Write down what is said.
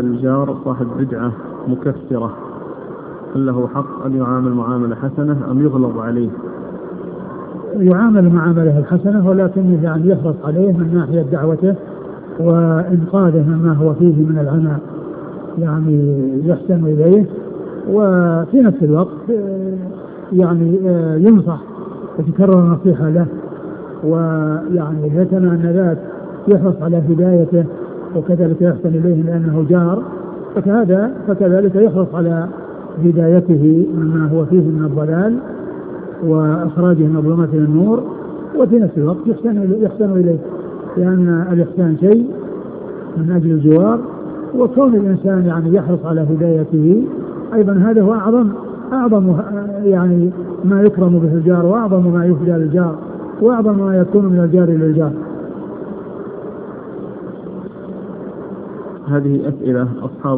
الجار صاحب بدعة مكفرة هل له حق أن يعامل معاملة حسنة أم يغلظ عليه؟ يعامل معاملة الحسنة، ولكن يعني يحرص عليه من ناحية دعوته وإنقاذه مما هو فيه من العمى، يعني يحسن إليه، وفي نفس الوقت يعني ينصح وتكرر النصيحة له، ويعني يتمنى ذات يحرص على هدايته، وكذلك يحسن إليه لأنه جار، فكذلك يحرص على هدايته مما هو فيه من الضلال وإخراجه من الظلمات إلى النور، وفي نفس الوقت يحسن إليه، لأن الإحسان شيء من أجل الجوار، وكون الإنسان يعني يحرص على هدايته أيضا هذا هو أعظم يعني ما يكرم به الجار، وأعظم ما يفدى للجار، وأعظم ما يكون من الجار للجار. هذه أسئلة أصحاب